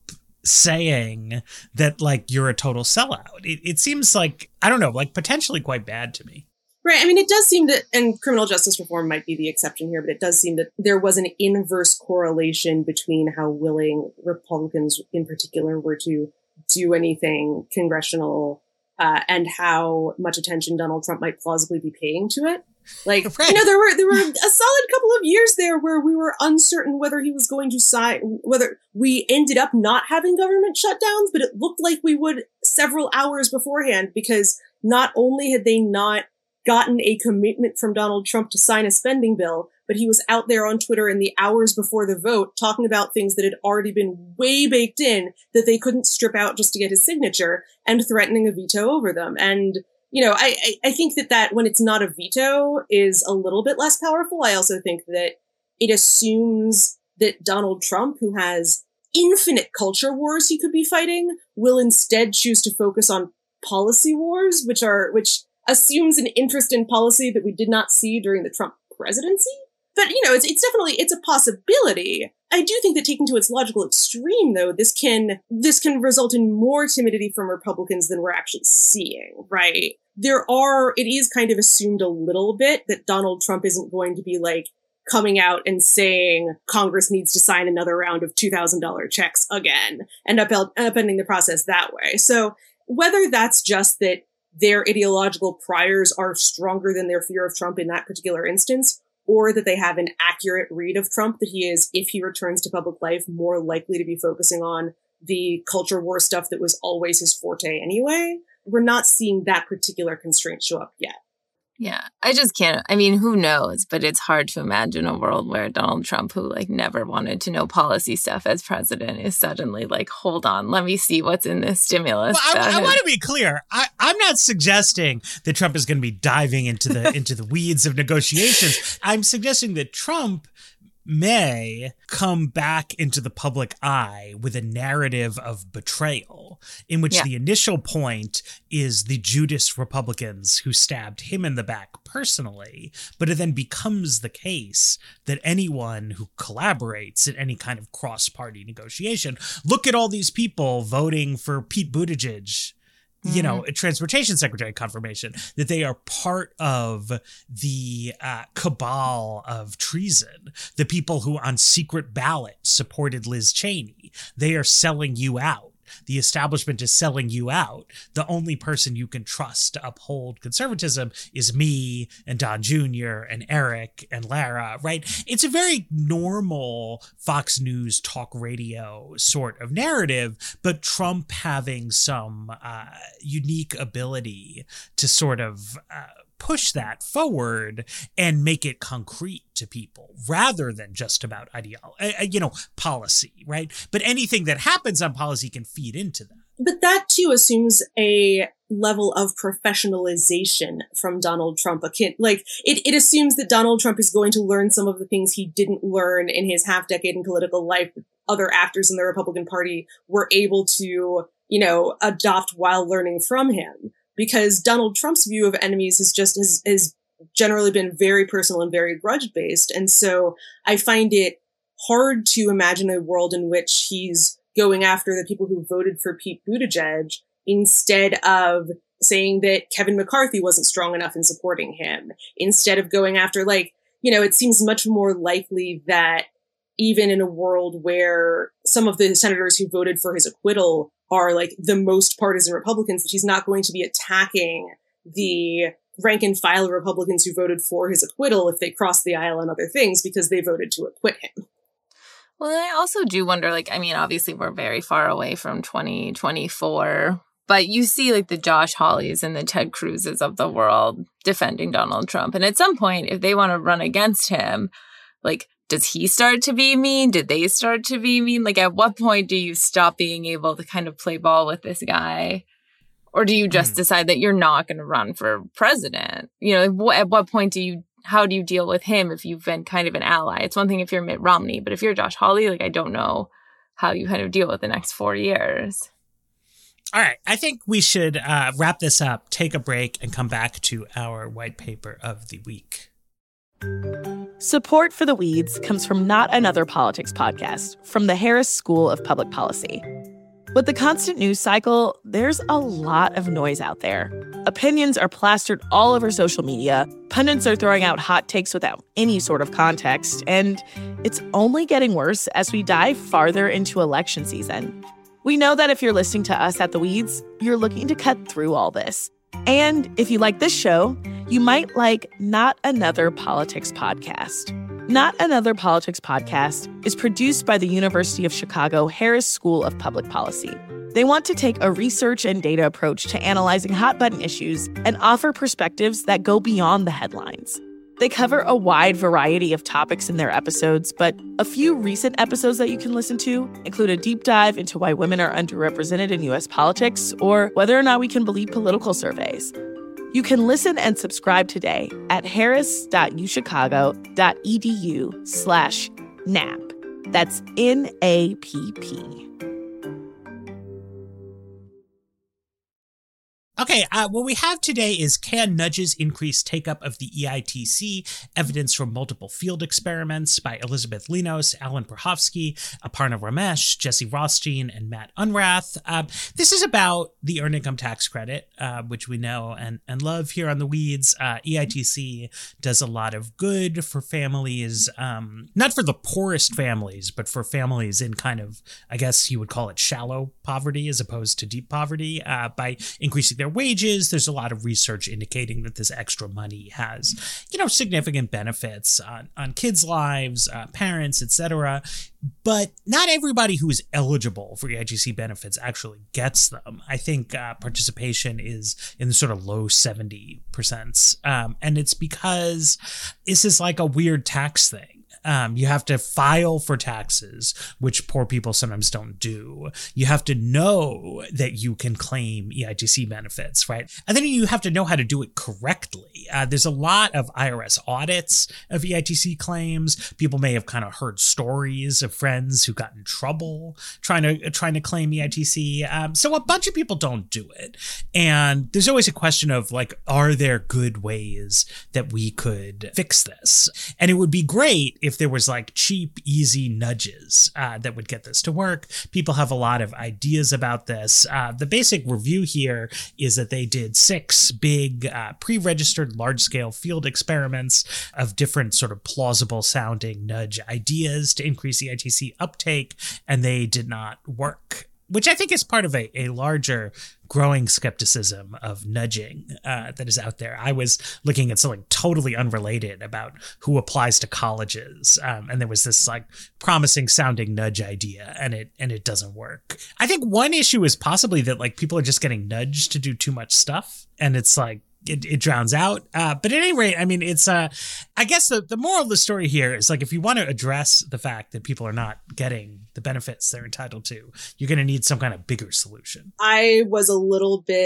saying that like you're a total sellout? It, it seems like, I don't know, like potentially quite bad to me. Right. I mean, it does seem that, and criminal justice reform might be the exception here, but it does seem that there was an inverse correlation between how willing Republicans in particular were to do anything congressional uh, and how much attention Donald Trump might plausibly be paying to it. Like, right. you know, there were there were a solid couple of years there where we were uncertain whether he was going to sign, whether we ended up not having government shutdowns, but it looked like we would several hours beforehand, because not only had they not gotten a commitment from Donald Trump to sign a spending bill, but he was out there on Twitter in the hours before the vote talking about things that had already been way baked in that they couldn't strip out just to get his signature, and threatening a veto over them. And, you know, I, I think that that when it's not a veto is a little bit less powerful. I also think that it assumes that Donald Trump, who has infinite culture wars he could be fighting, will instead choose to focus on policy wars, which are, which assumes an interest in policy that we did not see during the Trump presidency. But, you know, it's it's definitely, it's a possibility. I do think that taken to its logical extreme, though, this can, this can result in more timidity from Republicans than we're actually seeing, right? There are, it is kind of assumed a little bit that Donald Trump isn't going to be like coming out and saying Congress needs to sign another round of two thousand dollars checks again and upend- upending the process that way. So whether that's just that their ideological priors are stronger than their fear of Trump in that particular instance, or that they have an accurate read of Trump, that he is, if he returns to public life, more likely to be focusing on the culture war stuff that was always his forte anyway. We're not seeing that particular constraint show up yet. Yeah, I just can't. I mean, who knows? But it's hard to imagine a world where Donald Trump, who like never wanted to know policy stuff as president, is suddenly like, hold on, let me see what's in this stimulus. Well, I, I want to be clear. I, I'm not suggesting that Trump is going to be diving into the into the weeds of negotiations. I'm suggesting that Trump may come back into the public eye with a narrative of betrayal, in which yeah. the initial point is the Judas Republicans who stabbed him in the back personally, but it then becomes the case that anyone who collaborates in any kind of cross-party negotiation, look at all these people voting for Pete Buttigieg, you know, a transportation secretary confirmation, that they are part of the uh, cabal of treason. The people who on secret ballot supported Liz Cheney, they are selling you out. The establishment is selling you out. The only person you can trust to uphold conservatism is me and Don Junior and Eric and Lara, right? It's a very normal Fox News talk radio sort of narrative, but Trump having some uh, unique ability to sort of uh, push that forward and make it concrete to people rather than just about ideology, uh, you know, policy, right? But anything that happens on policy can feed into that. But that too assumes a level of professionalization from Donald Trump. Akin, like it, it assumes that Donald Trump is going to learn some of the things he didn't learn in his half decade in political life that other actors in the Republican Party were able to, you know, adopt while learning from him. Because Donald Trump's view of enemies is just has, has generally been very personal and very grudge based. And so I find it hard to imagine a world in which he's going after the people who voted for Pete Buttigieg instead of saying that Kevin McCarthy wasn't strong enough in supporting him, instead of going after, like, you know, it seems much more likely that even in a world where some of the senators who voted for his acquittal are like the most partisan Republicans, that he's not going to be attacking the rank and file Republicans who voted for his acquittal if they crossed the aisle on other things because they voted to acquit him. Well, I also do wonder, like, I mean, obviously we're very far away from twenty twenty-four, but you see like the Josh Hawleys and the Ted Cruzes of the world defending Donald Trump. And at some point, if they want to run against him, like, does he start to be mean? Did they start to be mean? Like, at what point do you stop being able to kind of play ball with this guy? Or do you just mm. decide that you're not going to run for president? You know, at what point do you, how do you deal with him if you've been kind of an ally? It's one thing if you're Mitt Romney, but if you're Josh Hawley, like, I don't know how you kind of deal with the next four years. All right. I think we should uh, wrap this up, take a break, and come back to our white paper of the week. Support for The Weeds comes from Not Another Politics podcast from the Harris School of Public Policy. With the constant news cycle, there's a lot of noise out there. Opinions are plastered all over social media, pundits are throwing out hot takes without any sort of context, and it's only getting worse as we dive farther into election season. We know that if you're listening to us at The Weeds, you're looking to cut through all this. And if you like this show, you might like Not Another Politics podcast. Not Another Politics podcast is produced by the University of Chicago Harris School of Public Policy. They want to take a research and data approach to analyzing hot-button issues and offer perspectives that go beyond the headlines. They cover a wide variety of topics in their episodes, but a few recent episodes that you can listen to include a deep dive into why women are underrepresented in U S politics or whether or not we can believe political surveys. You can listen and subscribe today at harris.uchicago.edu slash NAP. That's N A P P. Okay, uh, what we have today is Can Nudges Increase Take-Up of the E I T C? Evidence from Multiple Field Experiments by Elizabeth Linos, Alan Prohofsky, Aparna Ramesh, Jesse Rothstein, and Matt Unrath. Uh, this is about the Earned Income Tax Credit, uh, which we know and, and love here on The Weeds. Uh, E I T C does a lot of good for families, um, not for the poorest families, but for families in kind of, I guess you would call it shallow poverty as opposed to deep poverty, uh, by increasing their wages. There's a lot of research indicating that this extra money has, you know, significant benefits on, on kids' lives, uh, parents, et cetera. But not everybody who is eligible for E I T C benefits actually gets them. I think uh, participation is in the sort of low seventy percent. Um, and it's because this is like a weird tax thing. Um, you have to file for taxes, which poor people sometimes don't do. You have to know that you can claim E I T C benefits, right? And then you have to know how to do it correctly. Uh, there's a lot of I R S audits of E I T C claims. People may have kind of heard stories of friends who got in trouble trying to trying to claim E I T C. Um, so a bunch of people don't do it. And there's always a question of, like, are there good ways that we could fix this? And it would be great if there was like cheap, easy nudges uh, that would get this to work. People have a lot of ideas about this. Uh, the basic review here is that they did six big uh, pre-registered large-scale field experiments of different sort of plausible sounding nudge ideas to increase E I T C uptake, and they did not work, which I think is part of a, a larger growing skepticism of nudging uh, that is out there. I was looking at something totally unrelated about who applies to colleges, um, and there was this like promising sounding nudge idea, and it and it doesn't work. I think one issue is possibly that like people are just getting nudged to do too much stuff, and it's like It, it drowns out. Uh, but at any rate, I mean, it's, uh, I guess the, the moral of the story here is like, if you want to address the fact that people are not getting the benefits they're entitled to, you're going to need some kind of bigger solution. I was a little bit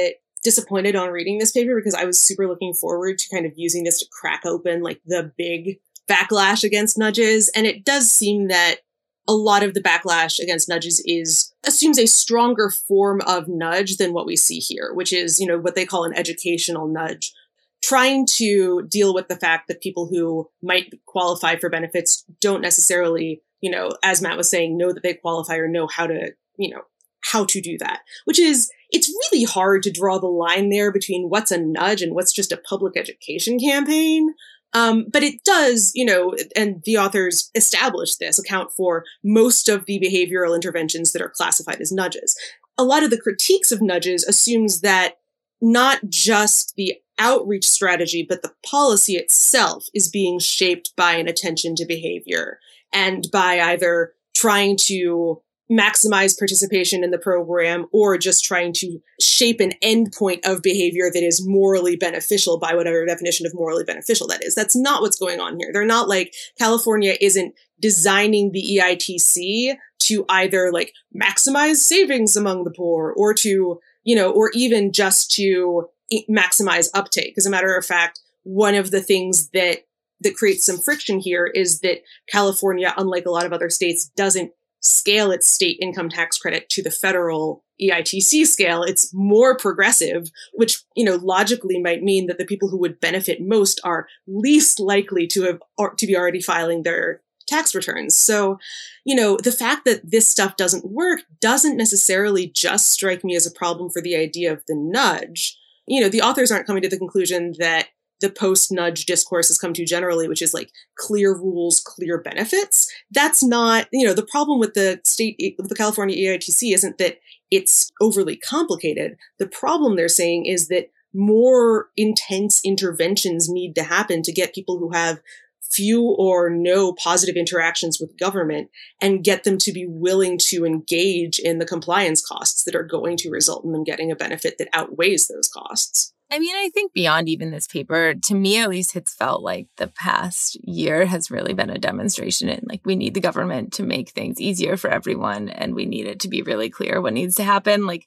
disappointed on reading this paper because I was super looking forward to kind of using this to crack open like the big backlash against nudges. And it does seem that a lot of the backlash against nudges is assumes a stronger form of nudge than what we see here, which is, you know, what they call an educational nudge, trying to deal with the fact that people who might qualify for benefits don't necessarily, you know, as Matt was saying, know that they qualify or know how to, you know, how to do that, which is, it's really hard to draw the line there between what's a nudge and what's just a public education campaign. Um, but it does, you know, and the authors establish this, account for most of the behavioral interventions that are classified as nudges. A lot of the critiques of nudges assumes that not just the outreach strategy, but the policy itself is being shaped by an attention to behavior and by either trying to maximize participation in the program or just trying to shape an endpoint of behavior that is morally beneficial by whatever definition of morally beneficial that is. That's not what's going on here. They're not like California isn't designing the E I T C to either like maximize savings among the poor or to, you know, or even just to maximize uptake. As a matter of fact, one of the things that that creates some friction here is that California, unlike a lot of other states, doesn't scale its state income tax credit to the federal E I T C scale. It's more progressive, which, you know, logically might mean that the people who would benefit most are least likely to have or to be already filing their tax returns. So, you know, the fact that this stuff doesn't work doesn't necessarily just strike me as a problem for the idea of the nudge. You know, the authors aren't coming to the conclusion that the post-nudge discourse has come to generally, which is like clear rules, clear benefits. That's not, you know, the problem with the state, with the California E I T C isn't that it's overly complicated. The problem they're saying is that more intense interventions need to happen to get people who have few or no positive interactions with government and get them to be willing to engage in the compliance costs that are going to result in them getting a benefit that outweighs those costs. I mean, I think beyond even this paper, to me at least, it's felt like the past year has really been a demonstration in like we need the government to make things easier for everyone and we need it to be really clear what needs to happen. Like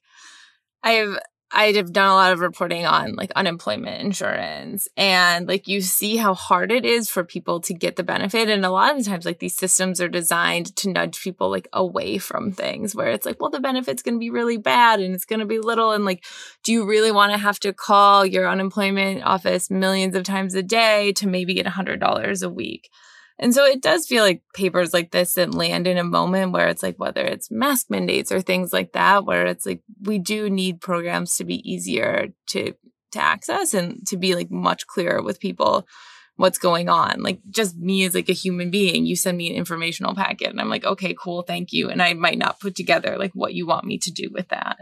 I've I've done a lot of reporting on like unemployment insurance and like you see how hard it is for people to get the benefit. And a lot of the times like these systems are designed to nudge people like away from things where it's like, well, the benefit's going to be really bad and it's going to be little. And like, do you really want to have to call your unemployment office millions of times a day to maybe get one hundred dollars a week? And so it does feel like papers like this that land in a moment where it's like, whether it's mask mandates or things like that, where it's like, we do need programs to be easier to to access and to be like much clearer with people what's going on. Like just me as like a human being, you send me an informational packet and I'm like, okay, cool, thank you. And I might not put together like what you want me to do with that.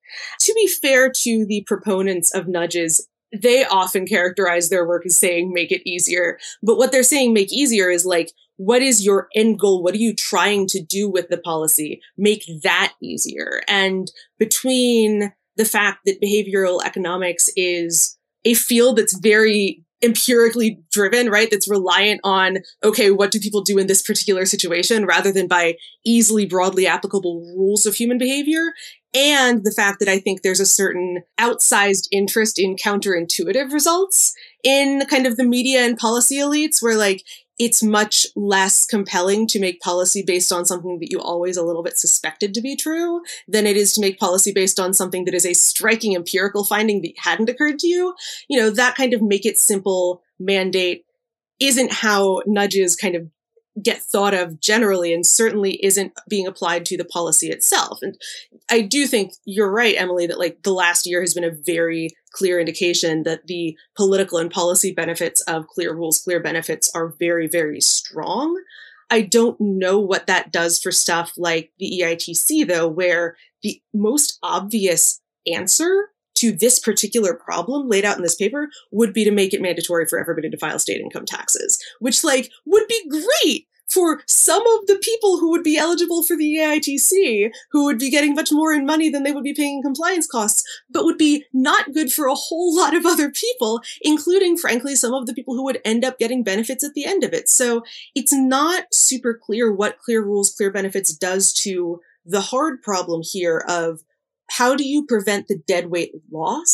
To be fair to the proponents of nudges, they often characterize their work as saying, make it easier. But what they're saying, make easier, is like, what is your end goal? What are you trying to do with the policy? Make that easier. And between the fact that behavioral economics is a field that's very empirically driven, right? That's reliant on, okay, what do people do in this particular situation rather than by easily broadly applicable rules of human behavior. And the fact that I think there's a certain outsized interest in counterintuitive results in kind of the media and policy elites where like it's much less compelling to make policy based on something that you always a little bit suspected to be true than it is to make policy based on something that is a striking empirical finding that hadn't occurred to you. You know, that kind of make it simple mandate isn't how nudges kind of get thought of generally, and certainly isn't being applied to the policy itself. And I do think you're right, Emily, that like the last year has been a very clear indication that the political and policy benefits of clear rules, clear benefits are very, very strong. I don't know what that does for stuff like the E I T C, though, where the most obvious answer to this particular problem laid out in this paper would be to make it mandatory for everybody to file state income taxes, which like would be great for some of the people who would be eligible for the E I T C, who would be getting much more in money than they would be paying in compliance costs, but would be not good for a whole lot of other people, including, frankly, some of the people who would end up getting benefits at the end of it. So it's not super clear what clear rules, clear benefits does to the hard problem here of how do you prevent the deadweight loss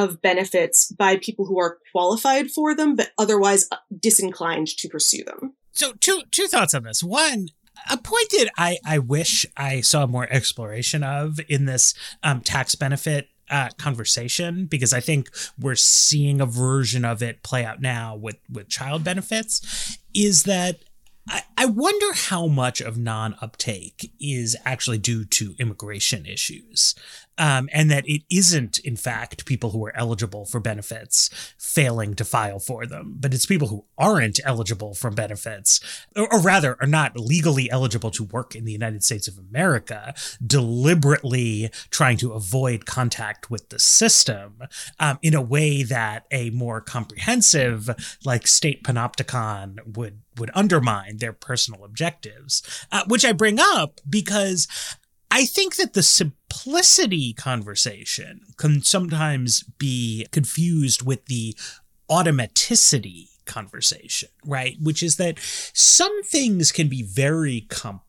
of benefits by people who are qualified for them, but otherwise disinclined to pursue them. So two two thoughts on this. One, a point that I, I wish I saw more exploration of in this um, tax benefit uh, conversation, because I think we're seeing a version of it play out now with, with child benefits, is that I, I wonder how much of non-uptake is actually due to immigration issues. Um, and that it isn't, in fact, people who are eligible for benefits failing to file for them, but it's people who aren't eligible for benefits, or, or rather are not legally eligible to work in the United States of America, deliberately trying to avoid contact with the system um, in a way that a more comprehensive, like state panopticon would would undermine their personal objectives, uh, which I bring up because I think that the simplicity conversation can sometimes be confused with the automaticity conversation, right? Which is that some things can be very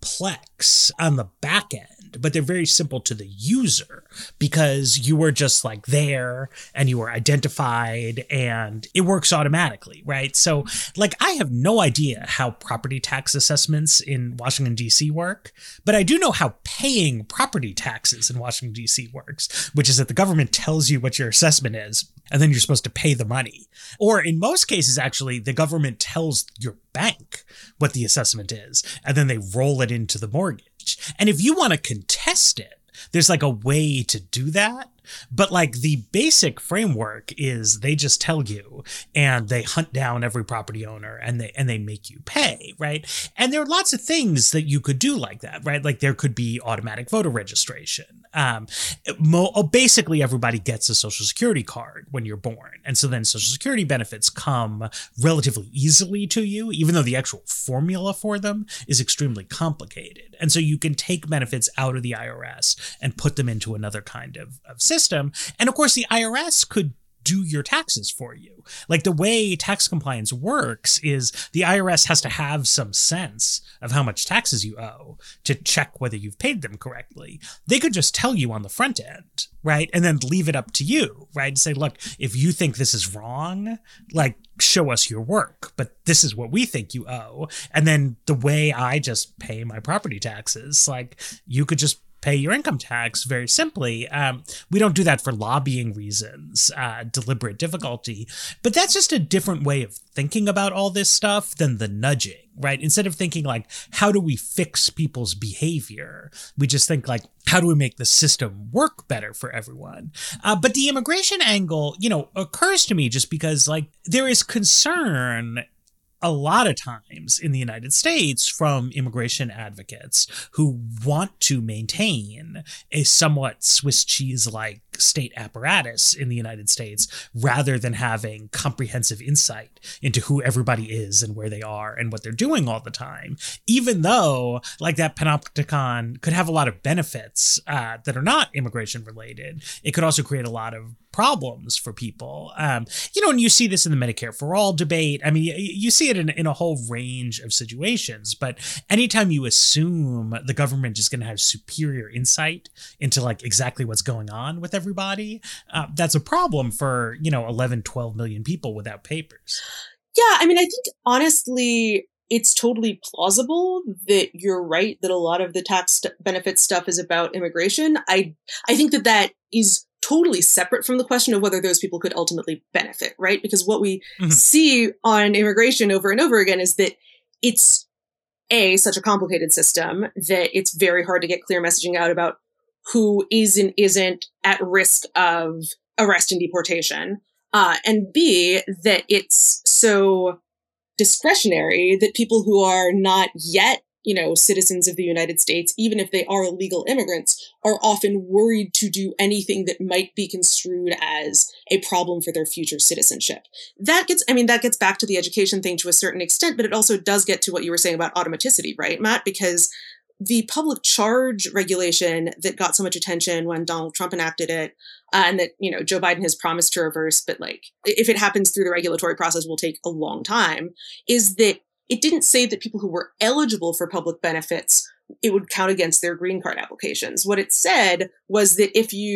complex on the back end, but they're very simple to the user because you were just like there and you were identified and it works automatically, right? So like I have no idea how property tax assessments in Washington, D C work, but I do know how paying property taxes in Washington, D C works, which is that the government tells you what your assessment is and then you're supposed to pay the money. Or in most cases, actually, the government tells your bank what the assessment is, and then they roll it into the mortgage. And if you want to contest it, there's like a way to do that. But like the basic framework is they just tell you and they hunt down every property owner and they and they make you pay, right? And there are lots of things that you could do like that, right? Like there could be automatic voter registration. Um, mo- basically, everybody gets a Social Security card when you're born. And so then Social Security benefits come relatively easily to you, even though the actual formula for them is extremely complicated. And so you can take benefits out of the I R S and put them into another kind of, of system. And of course, the I R S could do your taxes for you. Like the way tax compliance works is the I R S has to have some sense of how much taxes you owe to check whether you've paid them correctly. They could just tell you on the front end, right? And then leave it up to you, right? And say, look, if you think this is wrong, like show us your work, but this is what we think you owe. And then the way I just pay my property taxes, like you could just pay your income tax very simply. Um, we don't do that for lobbying reasons, uh, deliberate difficulty, but that's just a different way of thinking about all this stuff than the nudging, right? Instead of thinking like, how do we fix people's behavior? We just think like, how do we make the system work better for everyone? Uh, but the immigration angle, you know, occurs to me just because like there is concern a lot of times in the United States from immigration advocates who want to maintain a somewhat Swiss cheese-like state apparatus in the United States rather than having comprehensive insight into who everybody is and where they are and what they're doing all the time, even though like that panopticon could have a lot of benefits uh, that are not immigration related. It could also create a lot of problems for people. Um, you know, and you see this in the Medicare for All debate. I mean, you, you see it in, in a whole range of situations, but anytime you assume the government is going to have superior insight into like exactly what's going on with everybody, uh, that's a problem for, you know, eleven, twelve million people without papers. Yeah. I mean, I think honestly, it's totally plausible that you're right, that a lot of the tax st- benefit stuff is about immigration. I, I think that that is totally separate from the question of whether those people could ultimately benefit, right? Because what we mm-hmm. see on immigration over and over again is that it's a such a complicated system that it's very hard to get clear messaging out about who is and isn't at risk of arrest and deportation. Uh, and B, that it's so discretionary that people who are not yet, you know, citizens of the United States, even if they are illegal immigrants, are often worried to do anything that might be construed as a problem for their future citizenship. That gets, I mean, that gets back to the education thing to a certain extent, but it also does get to what you were saying about automaticity, right, Matt? Because the public charge regulation that got so much attention when Donald Trump enacted it, uh, and that, you know, Joe Biden has promised to reverse, but like, if it happens through the regulatory process, will take a long time, is that it didn't say that people who were eligible for public benefits, it would count against their green card applications. What it said was that if you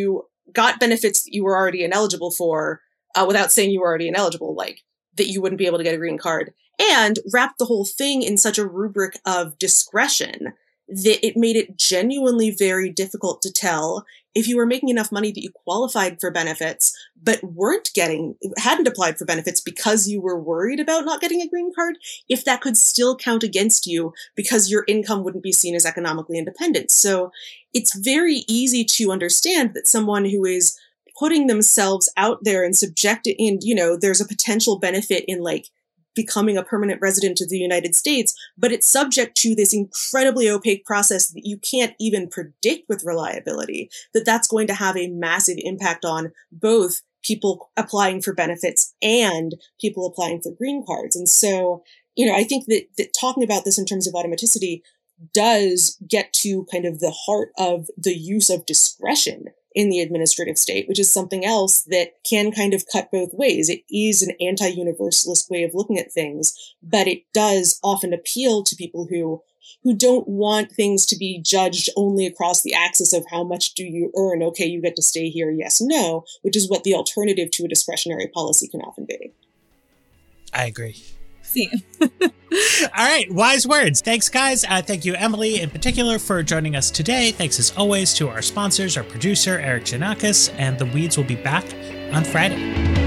got benefits that you were already ineligible for uh, without saying you were already ineligible, like that you wouldn't be able to get a green card, and wrapped the whole thing in such a rubric of discretion that it made it genuinely very difficult to tell if you were making enough money that you qualified for benefits, but weren't getting, hadn't applied for benefits because you were worried about not getting a green card, if that could still count against you because your income wouldn't be seen as economically independent. So it's very easy to understand that someone who is putting themselves out there and subjected in, you know, there's a potential benefit in like becoming a permanent resident of the United States, but it's subject to this incredibly opaque process that you can't even predict with reliability, that that's going to have a massive impact on both people applying for benefits and people applying for green cards. And so, you know, I think that, that talking about this in terms of automaticity does get to kind of the heart of the use of discretion in the administrative state, which is something else that can kind of cut both ways. It is an anti-universalist way of looking at things, but it does often appeal to people who who don't want things to be judged only across the axis of how much do you earn? Okay, you get to stay here, yes, no, which is what the alternative to a discretionary policy can often be. I agree. See. All right, wise words. Thanks, guys. Uh, thank you, Emily, in particular, for joining us today. Thanks, as always, to our sponsors, our producer, Eric Giannakis, and The Weeds will be back on Friday.